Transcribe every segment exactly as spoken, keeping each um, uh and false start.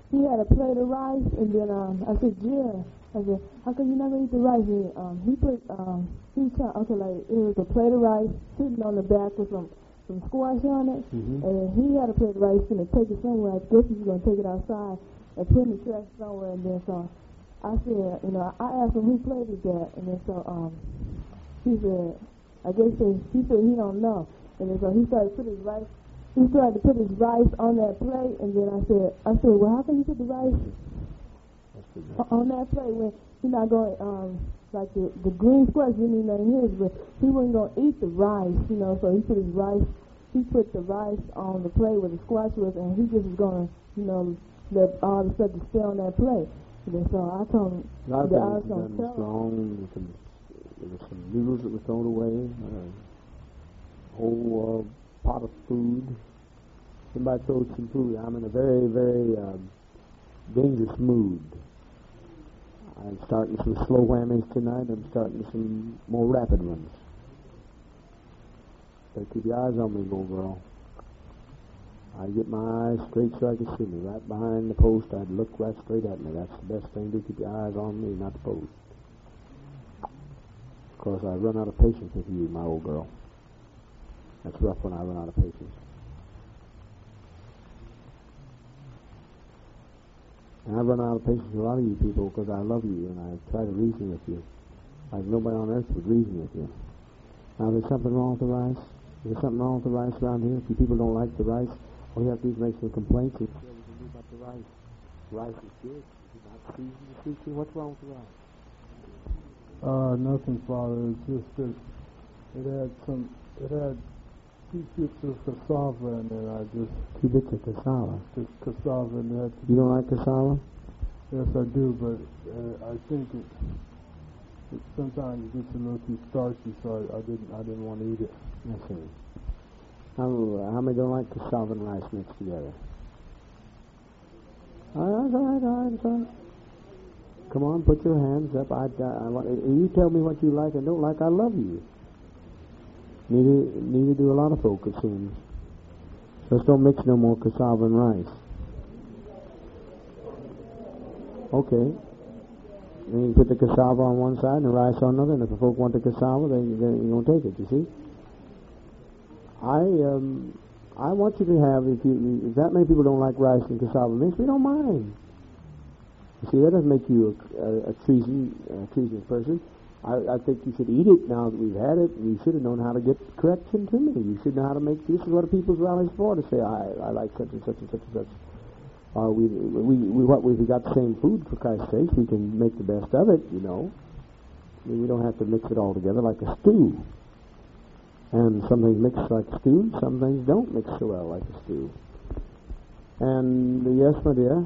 he had a plate of rice, and then um, I said, yeah. I said, how come you're not going to eat the rice? And um, he put, um, he was trying, okay, like, it was a plate of rice sitting on the back with some, some squash on it, mm-hmm. and he had a plate of rice, going to take it somewhere. I guess he was going to take it outside and put in the trash somewhere, and then so I said, you know, I asked him who plate is that, and then so um, he said, I guess he, he said he don't know, and then so he started to put his rice, he started to put his rice on that plate, and then I said, I said, well, how can you put the rice on that plate when you're not going, um, like the, the green squash didn't even know his, but he wasn't going to eat the rice, you know, so he put his rice, he put the rice on the plate where the squash was, and he just was going to, you know, let all the stuff to stay on that plate. And so I told him that I was going to tell him. Wrong. There was some noodles that were thrown away, a whole uh, pot of food. Somebody throws some food. I'm in a very, very uh, dangerous mood. I'm starting some slow whammies tonight. I'm starting some more rapid ones. So keep your eyes on me, little girl. I get my eyes straight so I can see me. Right behind the post, I'd look right straight at me. That's the best thing to do. Keep your eyes on me, not the post. Of course, I run out of patience with you, my old girl. That's rough when I run out of patience. And I run out of patience with a lot of you people because I love you and I try to reason with you. Like nobody on earth would reason with you. Now, there's something wrong with the rice. There's something wrong with the rice around here. If you people don't like the rice, all you have to do is make some complaints and see what we can do about the rice. Rice is good. It's not seasoned. What's wrong with the rice? Uh, nothing, Father. It's just that it had some, it had two bits of cassava in it. I just two bits of cassava. Just cassava in that. You don't like cassava? Yes, I do, but uh, I think it, it sometimes it gets a little too starchy, so I, I didn't, I didn't want to eat it. I see. How, uh, how many don't like cassava and rice mixed together? All right, all right, all right, all right. Come on, put your hands up. I, I, I want, you tell me what you like and don't like. I love you. Neither, neither do a lot of folk, it seems. Just don't mix no more cassava and rice. Okay. And you put the cassava on one side and the rice on another, and if the folk want the cassava, then you don't take it, you see? I um, I want you to have, if you if that many people don't like rice and cassava mixed, we don't mind. You see, that doesn't make you a, a, a treason, a treasonous person. I, I think you should eat it now that we've had it. You should have known how to get correction to me. You should know how to make, this is what a people's rally's for, to say, I, I like such and such and such and such. Uh, we, we, we, what, we've got the same food, for Christ's sake. We can make the best of it, you know. I mean, we don't have to mix it all together like a stew. And some things mix like a stew, some things don't mix so well like a stew. And, uh, yes, my dear.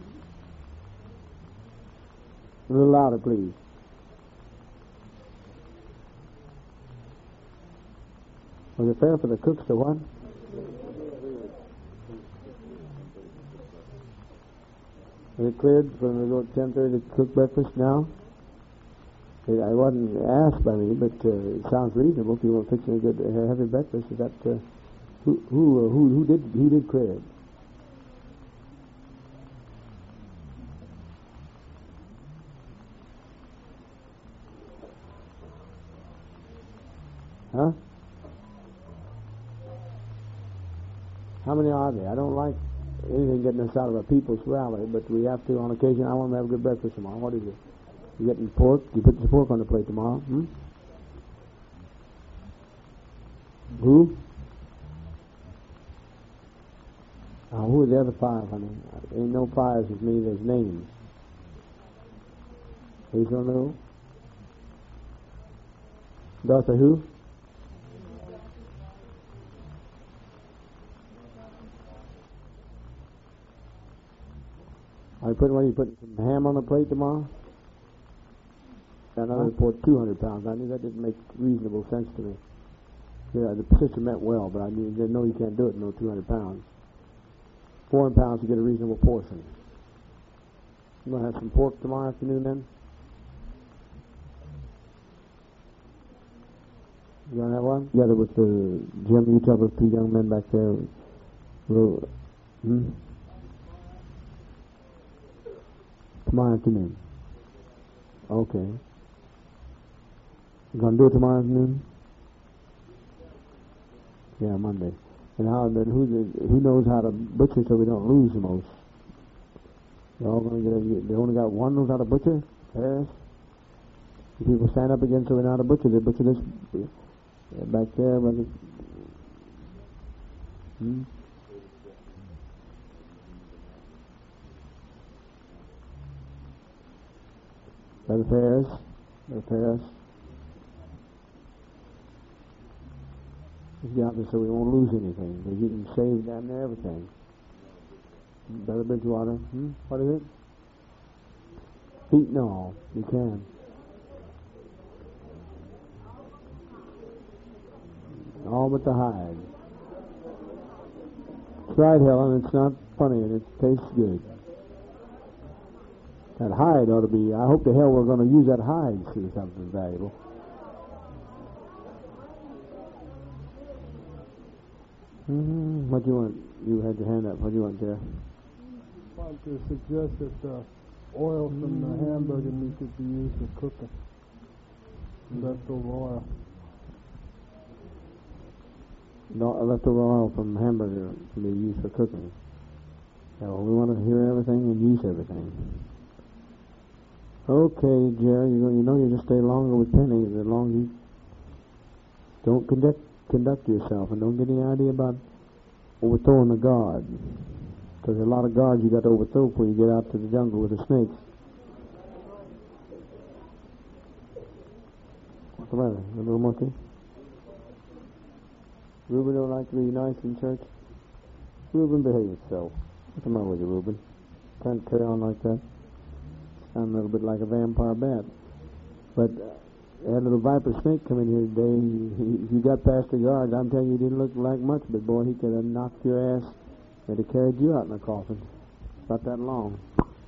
A little louder, please. Was it fair for the cooks to what? Is it cleared for them to go at ten thirty to cook breakfast now? It, I wasn't asked by me, but uh, it sounds reasonable if you want to fix a good uh, heavy breakfast. Is that uh, who who uh, who who did who did clear it? Huh? How many are there? I don't like anything getting us out of a people's rally, but we have to on occasion. I want to have a good breakfast tomorrow. What is it? You getting pork? You put the pork on the plate tomorrow? Hmm? Who? Uh, who are the other five, honey? Ain't no fives with me. There's names. Who's gonna know? Doctor who? Are you putting, what are you putting, some ham on the plate tomorrow? And I report two hundred pounds. I knew that didn't make reasonable sense to me. Yeah, the sister meant well, but I knew, didn't know you can't do it, no two hundred pounds. four hundred pounds to get a reasonable portion. You want to have some pork tomorrow afternoon then? You want to have one? Together with the Jim, you tell those two young men back there. Little, hmm? tomorrow afternoon? Okay. You gonna do it tomorrow afternoon? Yeah, Monday. And how then? Who who knows how to butcher so we don't lose the most? They're all gonna get. A, they only got one knows how to butcher. Paris. If people stand up against so we know how to butcher. They butcher this uh, back there, brother. Hmm? Brother Ferris. Brother Ferris. Let's get out there so we won't lose anything. Because you can save down there everything. Brother Bridgewater. Hmm? What is it? Feet? No. You can. All but the hide. That's right, Helen. It's not funny and it tastes good. That hide ought to be, I hope to hell we're going to use that hide to do something valuable. Mm-hmm. What do you want? You had your hand up. What do you want, Jeff? I want to suggest that the oil from mm-hmm. the hamburger meat could be used for cooking. Mm-hmm. Leftover oil. No, leftover oil from hamburger can be used for cooking. So we want to hear everything and use everything. Okay, Jerry, you, you know you just stay longer with Penny the longer you don't conduct conduct yourself and don't get any idea about overthrowing a guard. Because there's a lot of guards you got to overthrow before you get out to the jungle with the snakes. What's the matter, the little monkey? Reuben don't like to be nice in church? Reuben, behave yourself. What's the matter with you, Reuben? Can't carry on like that. Sound a little bit like a vampire bat. But uh, that little viper snake come in here today. He, he, you got past the guards. I'm telling you, he didn't look like much, but boy, he could have knocked your ass. He'd have carried you out in a coffin. About that long.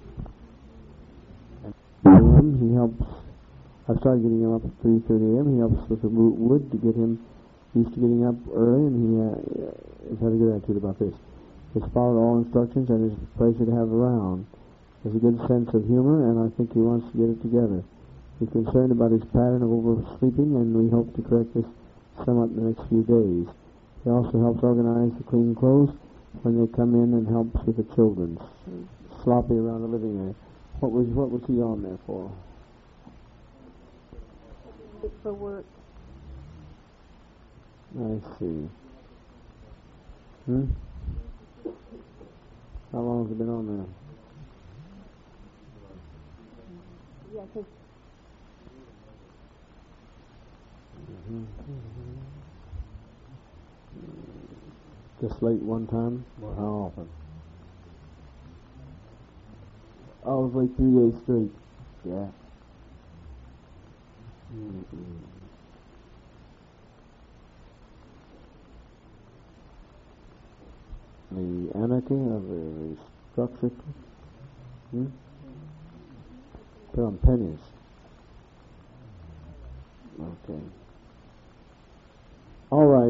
And he helps. I started getting him up at three thirty a.m. He helps with the wood to get him used to getting up early, and he uh, has had a good attitude about this. He's followed all instructions and is a pleasure to have around. He has a good sense of humor, and I think he wants to get it together. He's concerned about his pattern of oversleeping, and we hope to correct this somewhat in the next few days. He also helps organize the clean clothes when they come in and helps with the children. Sloppy around the living area. What was what was he on there for? For work. I see. Hmm? How long has it been on there? Yeah, cause mm-hmm. Just late one time? Or how often? I was like three days straight. Yeah. Mm-hmm. The anarchy of the, the structure. Hmm? Put on pennies. Okay. All right.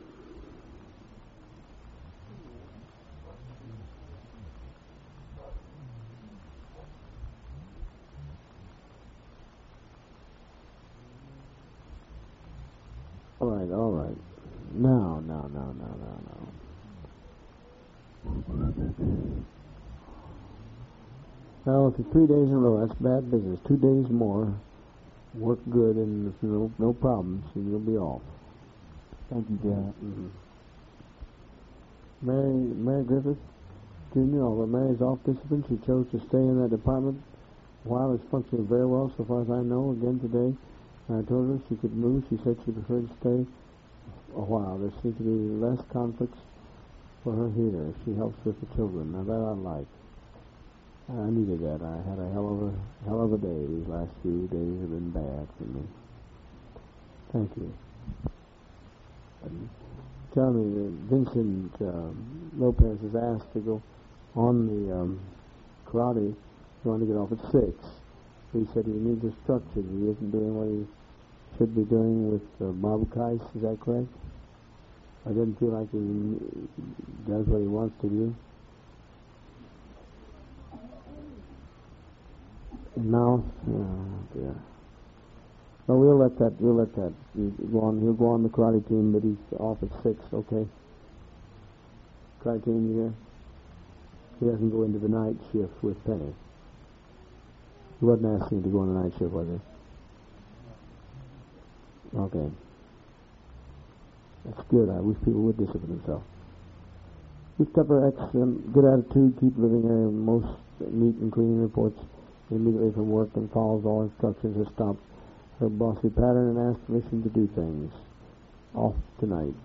All right, all right. No, no, no, no, no, no. Well, if it's three days in a row, that's bad business. Two days more, work good, and if no, no problems, and you'll be off. Thank you, Janet. Mm-hmm. Mary, Mary Griffith, Junior, although Mary's off discipline, she chose to stay in that department while it's functioning very well, so far as I know. Again today, I told her she could move. She said she preferred to stay a while. There seems to be less conflicts for her here. She helps with the children. Now that I like. I needed that. I had a hell of a hell of a day. These last few days have been bad for me. Thank you. Um, tell me, uh, Vincent um, Lopez is asked to go on the um, karate. He wanted to get off at six. He said he needs a structure. He isn't doing what he should be doing with uh, Bob Kais. Is that correct? I didn't feel like he does what he wants to do. Mouth. Oh, dear. No, we'll let that. We'll let that. You go on. He'll go on the karate team, but he's off at six. Okay. Karate team, you here? He doesn't go into the night shift with Penny. He wasn't asking to go on the night shift, was he? Okay. That's good. I wish people would discipline themselves. Keep up her excellent, good attitude. Keep living her most neat and clean reports immediately from work and follows all instructions. Has stopped her bossy pattern and asks permission to do things. Off tonight.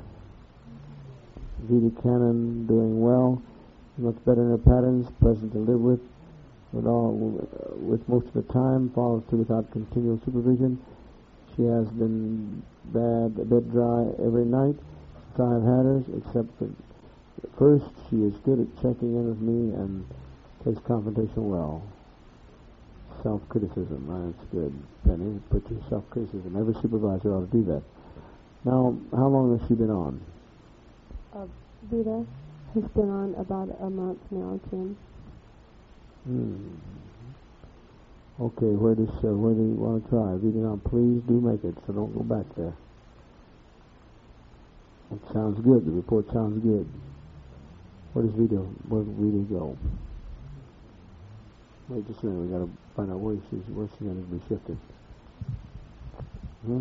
Judy Cannon doing well. Much better in her patterns. Pleasant to live with. With all, with most of the time, follows through without continual supervision. She has been bad, a bit dry every night since I've had her, except for first she is good at checking in with me and takes confrontation well. Self-criticism, that's good. Penny, put your self-criticism. Every supervisor ought to do that. Now, how long has she been on? Uh, Vita has been on about a month now, Tim. Hmm. Okay, where does uh, where do you want to try? Vita, now please do make it, so don't go back there. It sounds good. The report sounds good. Where does Vita, where does Vita go? Wait just a minute. We got to find out where she's where she's going to be shifted. Hmm.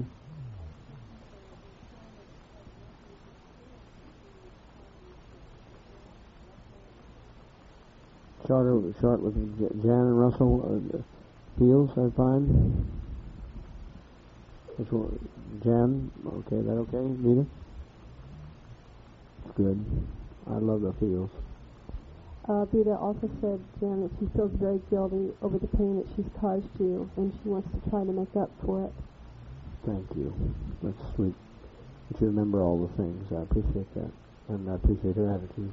Charter, chart with Jan and Russell uh, Fields, I find. Which one? Jan, okay, that okay? Vita? Good. I love the Fields. Uh, Vita also said, Jan, that she feels very guilty over the pain that she's caused you, and she wants to try to make up for it. Thank you. That's sweet. That you remember all the things. I appreciate that. And I appreciate her attitude.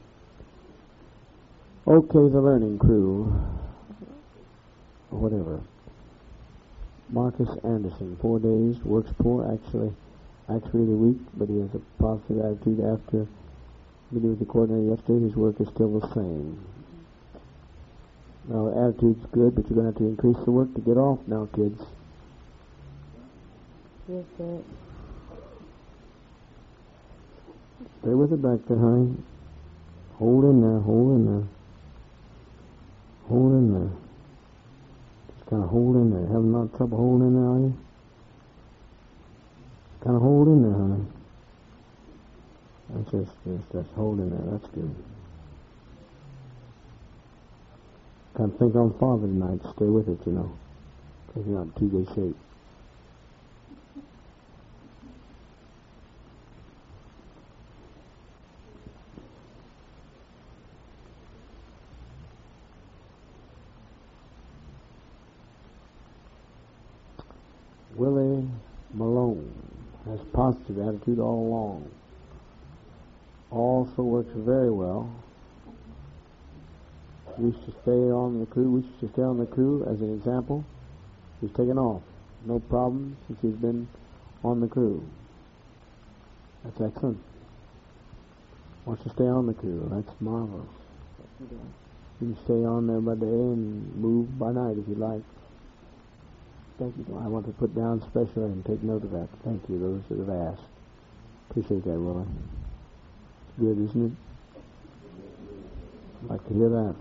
Okay, the learning crew. Whatever. Marcus Anderson, four days, works poor, actually, actually the week, but he has a positive attitude after meeting with the coordinator yesterday. His work is still the same. Now, the attitude's good, but you're going to have to increase the work to get off now, kids. Yes, sir. Stay with it back there, honey. Hold in there, hold in there. Hold in there. Just kind of hold in there. Having not trouble holding in there, are you? Kind of hold in there, honey. That's just, just, just hold in there. That's good. Kind of think on Father tonight. Stay with it, you know. Because you're not in too good shape. Willie Malone has positive attitude all along. Also works very well. Used to stay on the crew. Wishes to stay on the crew as an example. He's taken off. No problem since he's been on the crew. That's excellent. Wants to stay on the crew. That's marvelous. You can stay on there by day and move by night if you like. Thank you. I want to put down special and take note of that. Thank you, those that have asked. Appreciate that, Willie. Good, isn't it? I'd like to hear that.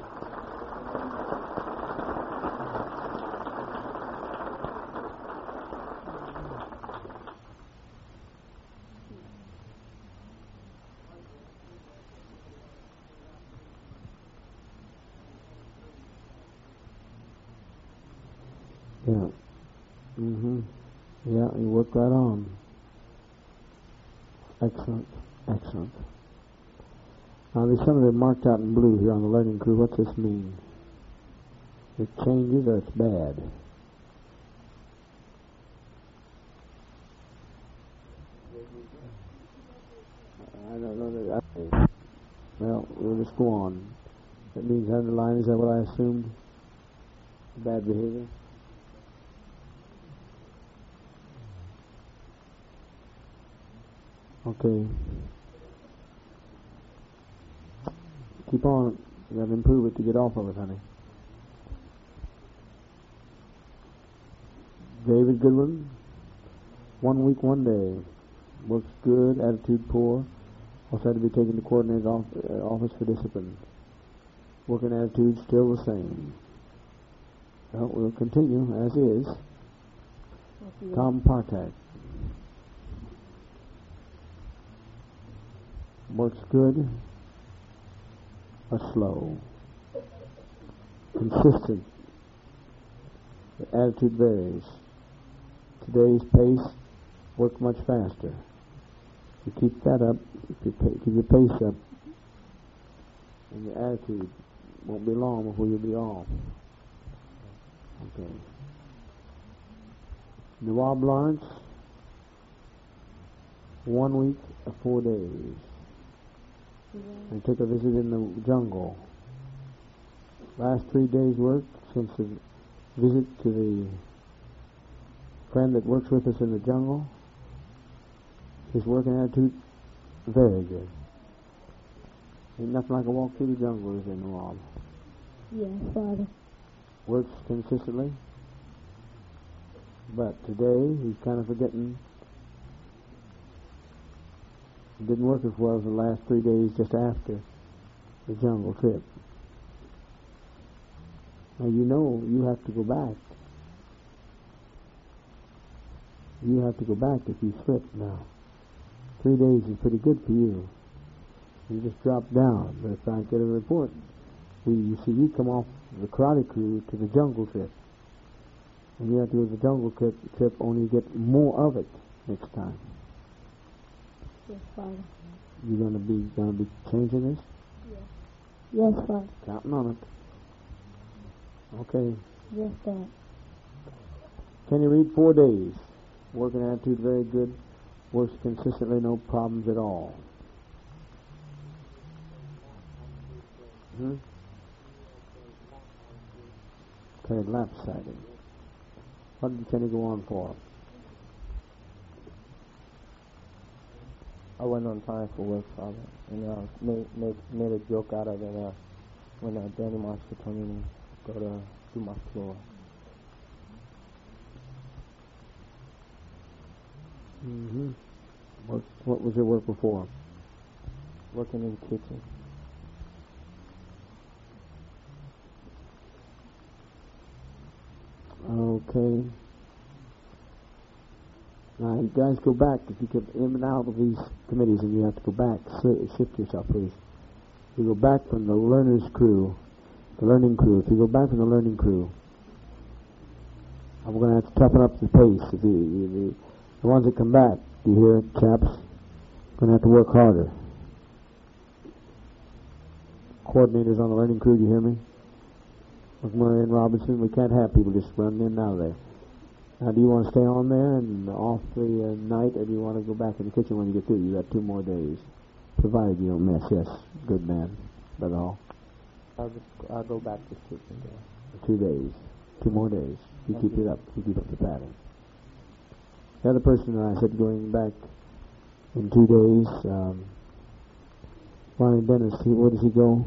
Yeah. Mm-hmm. Yeah, you work right on. Excellent. Excellent. Now, there's some of it marked out in blue here on the learning crew. What's this mean? It changes or it's bad? I don't know. That, well, we'll just go on. That means underline. Is that what I assumed? Bad behavior? Okay. Keep on. You got to improve it to get off of it, honey. David Goodwin, one week, one day. Works good, attitude poor. Also had to be taken to coordinator's off, uh, office for discipline. Working attitude still the same. Well, we'll continue as is. Tom Partak. Works good, but slow. Consistent. The attitude varies. Today's pace, work much faster. If you keep that up, if you pa- keep your pace up, and your attitude, won't be long before you'll be off. Okay. Nawab Lawrence, one week, uh, four days. Yeah. And took a visit in the jungle. Last three days' work since the visit to the friend that works with us in the jungle. His working attitude, very good. Ain't nothing like a walk through the jungle, is there, Nawab? Yes, Father. Works consistently. But today, he's kind of forgetting. It didn't work as well as the last three days just after the jungle trip. Now, you know you have to go back. You have to go back if you slip now. Three days is pretty good for you. You just drop down. But if I get a report, we, you see, you come off the karate crew to the jungle trip. And you have to go to the jungle trip, trip only get more of it next time. Yes, Father. You gonna be gonna be changing this? Yes. Yes, Father. Counting on it. Okay. Yes, Dad. Can you read four days? Working attitude very good. Works consistently, no problems at all. Hmm? Okay, lap-sided. What did Kenny go on for? I went on time for work, Father, and uh, made, made, made a joke out of it uh, when uh, Danny Marshall told me to go to do my floor. Mm-hmm. What, what was your work before? Working in the kitchen. Okay. Now, you guys go back. If you get in and out of these committees and you have to go back, shift yourself, please. You go back from the learner's crew, the learning crew. If you go back from the learning crew, I'm going to have to toughen up the pace. The, the, the ones that come back, you hear it, chaps? Going to have to work harder. Coordinators on the learning crew, do you hear me? McMurray and Robinson, we can't have people just running in and out of there. Now, do you want to stay on there and off the uh, night, or do you want to go back in the kitchen when you get through? You got two more days, provided you don't miss. Yes, good man, Brother Hall. I'll, just, I'll go back to the kitchen there. Two days, two more days. You Thank keep you. it up. You keep up the pattern. The other person that I said going back in two days, um, Ronnie Dennis, where does he go?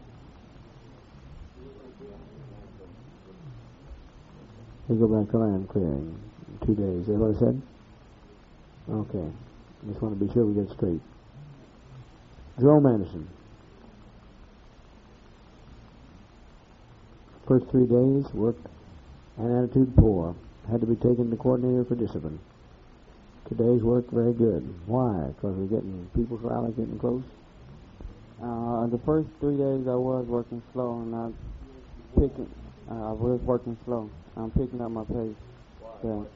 They go back to land clearing in two days. Is that what I said? Okay. Just want to be sure we get it straight. Jerome Anderson. First three days, work and attitude poor. Had to be taken to coordinator for discipline. Today's work very good. Why? Because we're getting people's rally getting close? Uh, the first three days I was working slow and I picking, uh, I was working slow. I'm picking up my pace. So,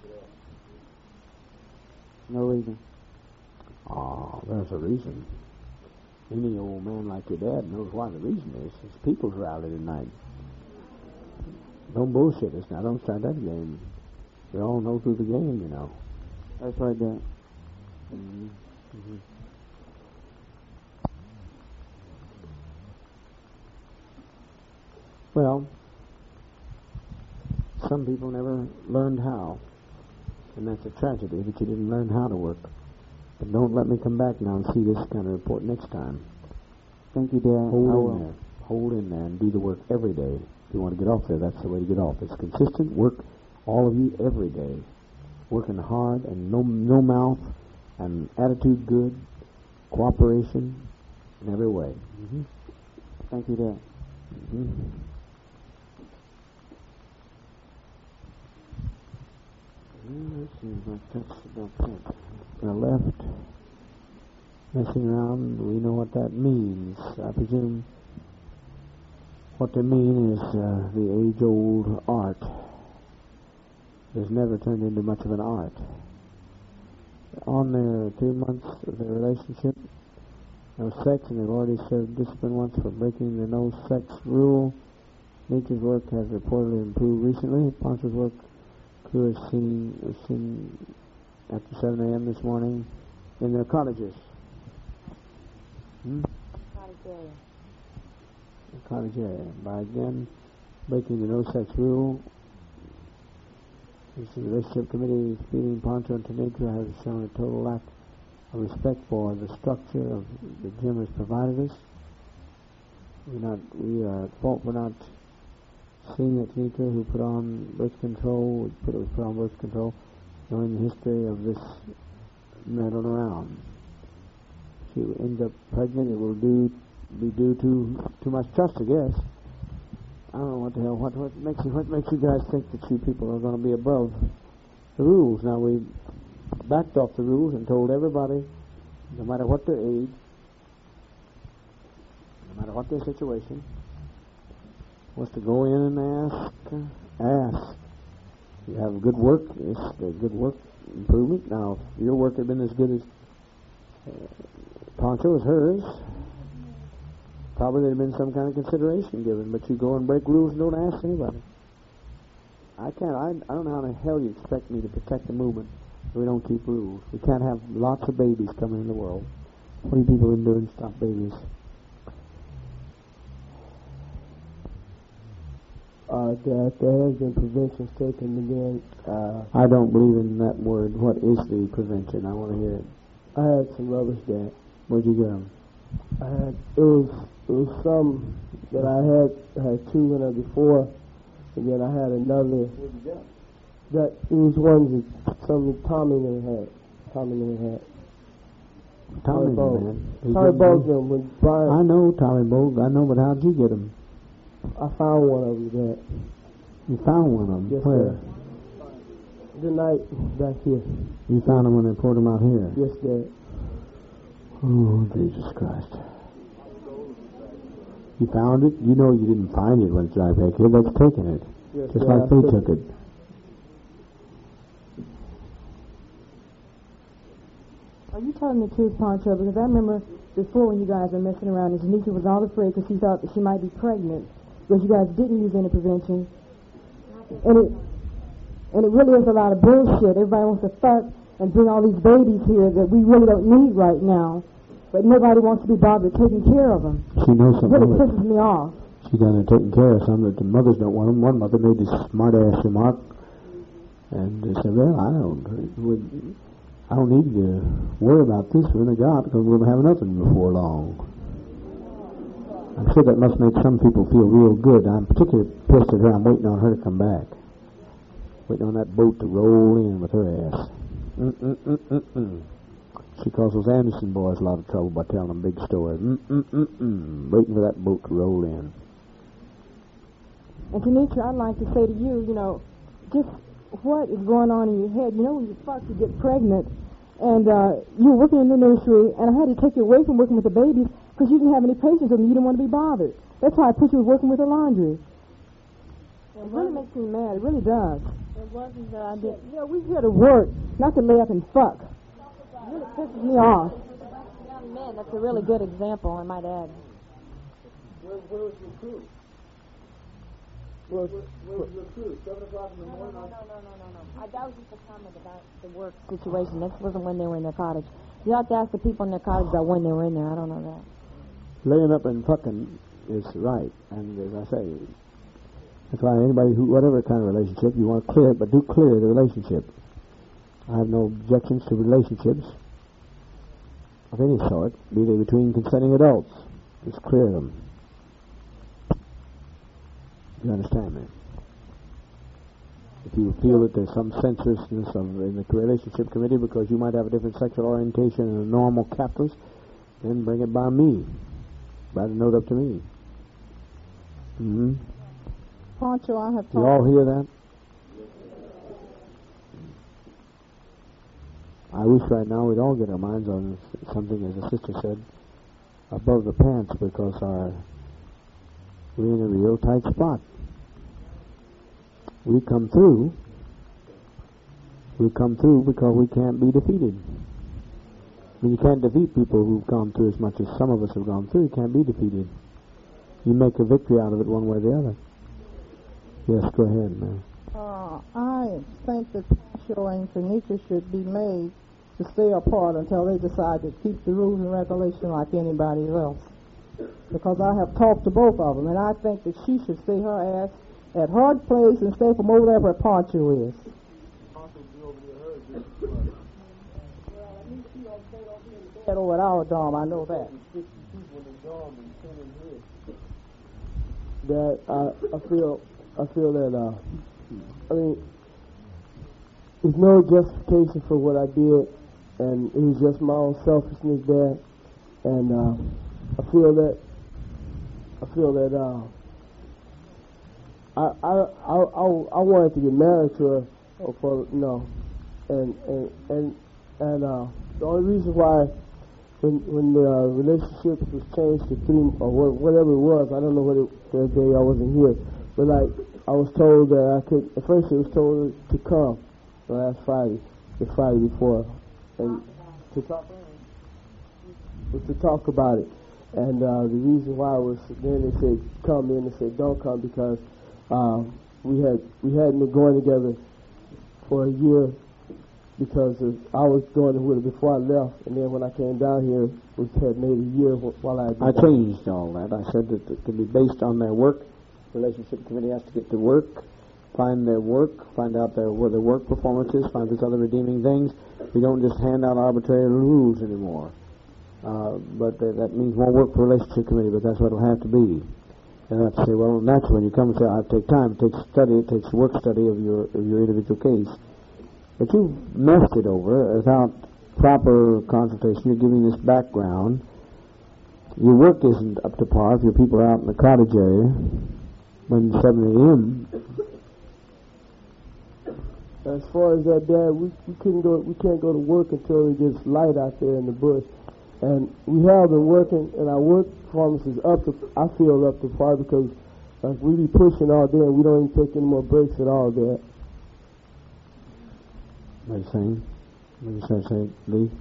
no reason. Oh, there's a reason. Any old man like your dad knows why the reason is. It's people's rally tonight. Don't bullshit us now. Don't start that game. We all know through the game, you know. That's right, Dad. Mm-hmm. Mm-hmm. Well, some people never learned how, and that's a tragedy that you didn't learn how to work. But don't let me come back now and see this kind of report next time. Thank you, Dad. Hold I in will. there. Hold in there and do the work every day. If you want to get off there, that's the way to get off. It's consistent work all of you every day, working hard and no no mouth and attitude good, cooperation in every way. Mm-hmm. Thank you, Dad. Mm-hmm. Let's see if I touch the pen. The left, messing around, we know what that means. I presume what they mean is uh, the age-old art. It's never turned into much of an art. On their two months of their relationship, no sex, and they've already served discipline once for breaking the no-sex rule. Nature's work has reportedly improved recently. Poncho's work crew has seen, has seen after seven a.m. this morning in their cottages. Hmm? Cottage area. The cottage area. By again breaking the no-sex rule, the relationship committee feeling Poncho and Tanika has shown a total lack of respect for the structure of the Jim has provided us. We're not, we are at fault for not seeing that Tanika, who put on birth control, put, was put on birth control, knowing the history of this meddling around. She will end up pregnant. It will do be due to too much trust, I guess. I don't know what the hell. What what makes you what makes you guys think that you people are going to be above the rules? Now we backed off the rules and told everybody, no matter what their age, no matter what their situation, was to go in and ask, ask. You have good work. It's a good work improvement. Now, if your work had been as good as uh, Poncho as hers, probably there'd have been some kind of consideration given. But you go and break rules and don't ask anybody. I can't. I, I don't know how the hell you expect me to protect the movement if we don't keep rules. We can't have lots of babies coming in the world. What are you people been doing to stop babies? Uh, there, there has been preventions taken again. Uh, I don't believe in that word. What is the prevention? I want to hear it. I had some rubbish, Dad. Where'd you get them? I had it was it was some that I had I had two in there before, and then I had another. Where'd you get them? That it was ones that some Tommy never had. Tommy never had. Tommy, man. Tommy Bogan with Brian. I know Tommy Bogan. I know, but how'd you get them? I found one of them, Dad. You found one of them? Yes, Where? Dad. The night back here. You found them when they poured them out here? Yes, Dad. Oh, Jesus Christ. You found it? You know you didn't find it when it's right back here. That's taking it. Yes, Just Dad, like they took it. Are you telling the truth, Poncho? Because I remember before when you guys were messing around, and Tanika was all afraid because she thought that she might be pregnant because you guys didn't use any prevention. And it and it really is a lot of bullshit. Everybody wants to fuck and bring all these babies here that we really don't need right now, but nobody wants to be bothered taking care of them. She knows It something. really pisses me off. She's done there taking care of some that the mothers don't want them. One mother made this smart-ass remark and said, well, I don't... Would, I don't need to worry about this when they got because we'll have nothing before long. I'm sure that must make some people feel real good. I'm particularly pissed at her. I'm waiting on her to come back. Waiting on that boat to roll in with her ass. Mm-mm-mm-mm-mm. She caused those Anderson boys a lot of trouble by telling them big stories. Mm-mm-mm-mm. Waiting for that boat to roll in. And Tanika, I'd like to say to you, you know, just what is going on in your head? You know, when you fuck, you get pregnant, and uh, you were working in the nursery, and I had to take you away from working with the babies because you didn't have any patience with them. You didn't want to be bothered. That's why I put you with working with the laundry. It, it really makes me mad. It really does. It wasn't that I did. You know, we're here to work, not to lay up and fuck. It really pisses me off. Young men, that's a really good example, I might add. Where, where was your crew? Where, where was your crew? Seven o'clock in the No, no, morning? no, no, no, no, no. I, that was just a comment about the work situation. This wasn't when they were in their cottage. You have to ask the people in their cottage about when they were in there. I don't know that. Laying up and fucking is right, and as I say, that's why anybody who, whatever kind of relationship, you want to clear it, but do clear the relationship. I have no objections to relationships of any sort, be they between consenting adults. Just clear them. You understand me? If you feel that there's some censoriousness of, in the relationship committee because you might have a different sexual orientation than a normal capitalist, then bring it by me. Write a note up to me. Mm-hmm. Pancho, I have talked... You all hear that? I wish right now we'd all get our minds on something, as the sister said, above the pants, because our we're in a real tight spot. We come through. We come through because we can't be defeated. I mean, you can't defeat people who've gone through as much as some of us have gone through. You can't be defeated. You make a victory out of it one way or the other. Yes, go ahead, man. Uh, I think that Pancho and Tanika should be made to stay apart until they decide to keep the rules and regulations like anybody else. Because I have talked to both of them, and I think that she should stay her ass at her place and stay from over there where Pancho is. Well, over at our dorm, I know that. That I, I feel, I feel that, uh, I mean, there's no justification for what I did, and it was just my own selfishness there, and uh, I feel that, I feel that, uh, I, I, I, I, I wanted to get married to her, for, you know, and, and, and, and, uh, the only reason why when, when the uh, relationship was changed to three, or whatever it was, I don't know what it, the day I wasn't here, but like, I was told that I could, at first it was told to come last Friday, the Friday before, and to talk, was to talk about it. And uh, the reason why was, then they said come, then they said don't come, because uh, we had we hadn't been going together for a year, because of, I was doing it with her before I left, and then when I came down here, we had made a year while I. I changed all that. I said that it could be based on their work. Relationship committee has to get to work, find their work, find out their where their work performance is, find these other redeeming things. We don't just hand out arbitrary rules anymore. Uh, but uh, that means more work for relationship committee, but that's what it'll have to be. And I have to say, well, naturally, when you come and say, I have to take time, it takes study, it takes work study of your of your individual case. But you've messed it over without proper consultation. You're giving this background. Your work isn't up to par if your people are out in the cottage area when seven a.m. As far as that, Dad, we, we couldn't go. We can't go to work until it gets light out there in the bush. And we have been working, and our work performance is up to, I feel, up to par, because like we be pushing all day, and we don't even take any more breaks at all, Dad. What are you saying? What are you saying, say, Lee?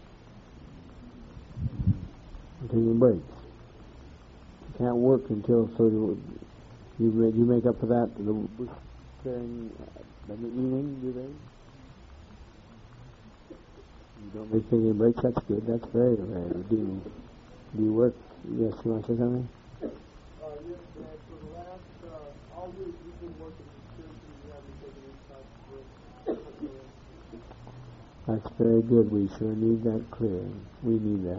Taking breaks. You can't work until, so you you, you make up for that the bush clearing in the evening, do they? You don't make taking breaks, that's good. That's very, very redeeming. Do you work? Yes, you want to say something? Uh, yes, Dad. For the last, uh, all week we've been working in church, and we haven't taken any type of break. That's very good. We sure need that clearing. We need that.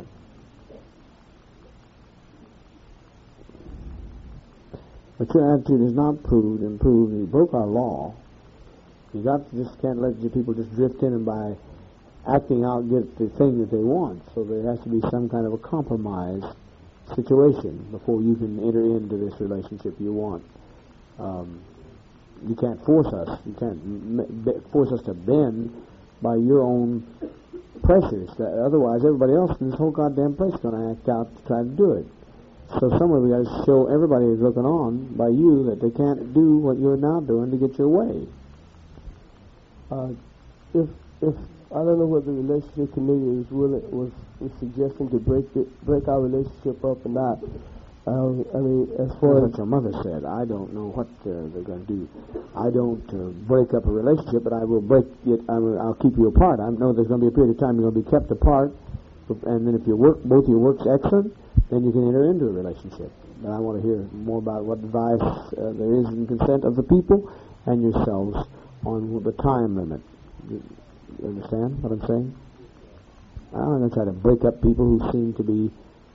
But your attitude is not proved, improved. You broke our law. You got to just can't let your people just drift in and by acting out get the thing that they want. So there has to be some kind of a compromise situation before you can enter into this relationship you want. Um, you can't force us. You can't m- b- force us to bend by your own pressures. Otherwise, everybody else in this whole goddamn place is going to act out to try to do it. So somewhere we got to show everybody who's looking on by you that they can't do what you're now doing to get your way. Uh, if if I don't know what the relationship committee is willing was, was suggesting to break the, break our relationship up or not. Um, I mean, as far That's as what your mother said. I don't know what uh, they're going to do. I don't uh, break up a relationship, but I will break it. I will, I'll keep you apart. I know there's going to be a period of time you're going to be kept apart, and then if your work, both your work's excellent, then you can enter into a relationship. But I want to hear more about what advice uh, there is in consent of the people and yourselves on the time limit. You, you understand what I'm saying? I'm not going to try to break up people who seem to be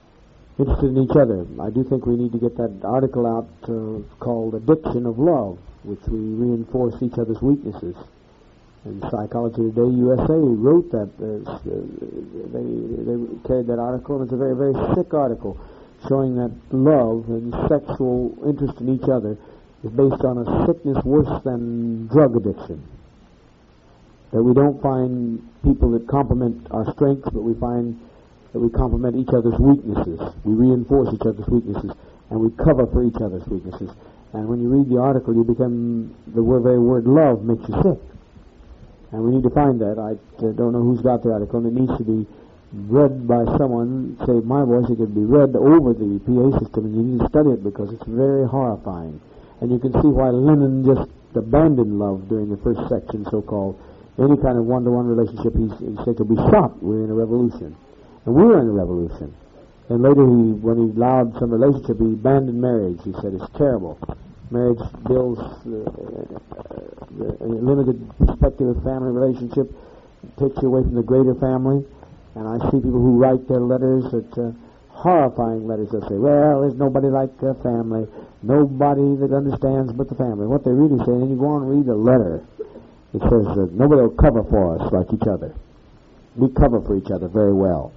interested in each other. I do think we need to get that article out uh, called Addiction of Love, which we reinforce each other's weaknesses. In Psychology Today, U S A wrote that. Uh, they, they carried that article, and it's a very, very sick article showing that love and sexual interest in each other is based on a sickness worse than drug addiction. That we don't find people that complement our strengths, but we find that we complement each other's weaknesses. We reinforce each other's weaknesses, and we cover for each other's weaknesses. And when you read the article, you become, the word, very word love makes you sick. And we need to find that. I uh, don't know who's got the article, and it needs to be read by someone. Save my voice, it can be read over the P A system, and you need to study it because it's very horrifying. And you can see why Lenin just abandoned love during the first section, so-called. Any kind of one-to-one relationship, he, he said, could be shot. We're in a revolution. And we were in a revolution. And later, he, when he allowed some relationship, he abandoned marriage. He said, it's terrible. Marriage builds uh, uh, a limited perspective of family relationship, takes you away from the greater family. And I see people who write their letters, that, uh, horrifying letters. They'll say, well, there's nobody like a family, nobody that understands but the family. What they're really saying, and you go on and read the letter, it says that nobody will cover for us like each other. We cover for each other very well.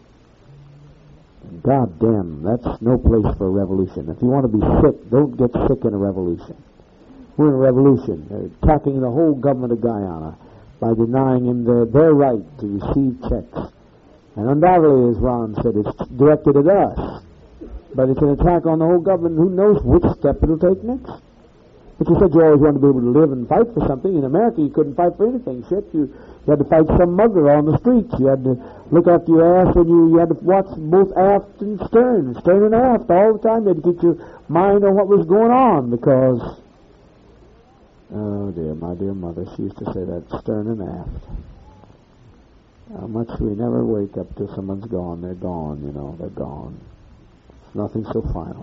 God damn, that's no place for a revolution. If you want to be sick, don't get sick in a revolution. We're in a revolution. They're attacking the whole government of Guyana by denying them their, their right to receive checks. And undoubtedly, as Ron said, it's directed at us. But it's an attack on the whole government. Who knows which step it'll take next? But you said you always wanted to be able to live and fight for something. In America, you couldn't fight for anything. Shit, you, you had to fight some mugger on the streets. You had to look after your ass when you, you had to watch both aft and stern, stern and aft all the time. You had to keep your mind on what was going on because, oh dear, my dear mother, she used to say that, stern and aft. How much we never wake up till someone's gone. They're gone, you know, they're gone. Nothing so final.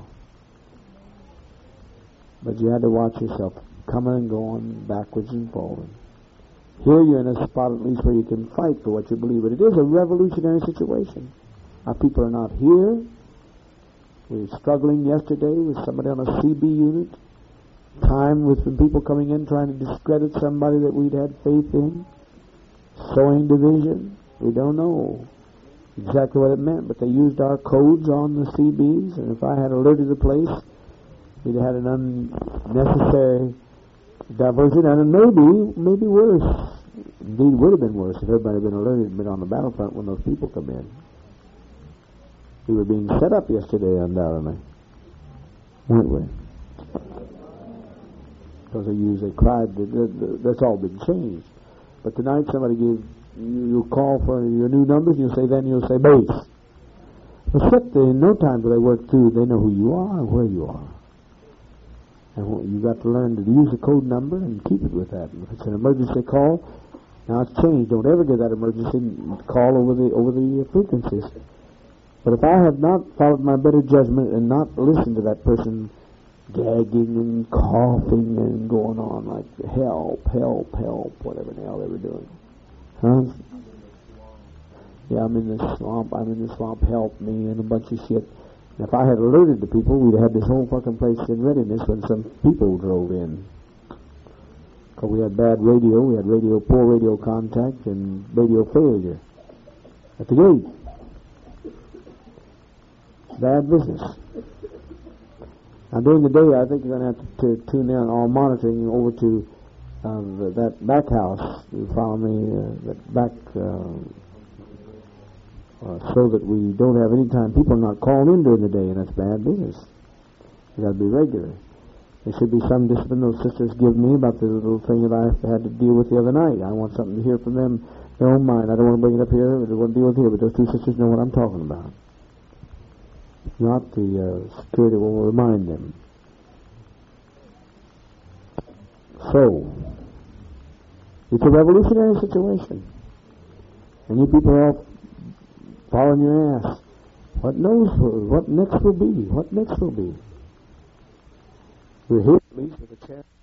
But you had to watch yourself coming and going, backwards and forward. Here you're in a spot at least where you can fight for what you believe. But it is a revolutionary situation. Our people are not here. We were struggling yesterday with somebody on a C B unit. Time with some people coming in trying to discredit somebody that we'd had faith in. Sowing division. We don't know exactly what it meant, but they used our codes on the C Bs, and if I had alerted the place, we'd have had an unnecessary diversion, and maybe, maybe worse. Indeed, would have been worse if everybody had been alerted and been on the battlefront when those people come in. We were being set up yesterday, undoubtedly, weren't we? Because they used, they cried, that's all been changed. But tonight somebody gave, you, you'll call for your new numbers, and you'll say, then you'll say base. Well, shit, in no time do they work through, they know who you are and where you are. And you got to learn to use the code number and keep it with that. And if it's an emergency call, now it's changed. Don't ever get that emergency call over the over the frequencies. But if I have not followed my better judgment and not listened to that person gagging and coughing and going on like help, help, help, whatever the hell they were doing. Huh? Yeah, I'm in this swamp, I'm in this swamp, help me, and a bunch of shit. And if I had alerted the people, we'd have had this whole fucking place in readiness when some people drove in. Because we had bad radio, we had radio, poor radio contact, and radio failure at the gate. Bad business. Now, during the day, I think you're going to have to, to tune in all monitoring over to uh, the, that back house. You follow me? Uh, that back, uh, uh, so that we don't have any time. People are not calling in during the day, and that's bad business. You got to be regular. There should be some discipline those sisters give me about the little thing that I had to deal with the other night. I want something to hear from them, their own mind. I don't want to bring it up here. I don't want to deal with it here, but those two sisters know what I'm talking about. Not the uh, security will remind them. So, it's a revolutionary situation. And you people are all following your ass. What knows what next will be? What next will be? We're here at least with a chance.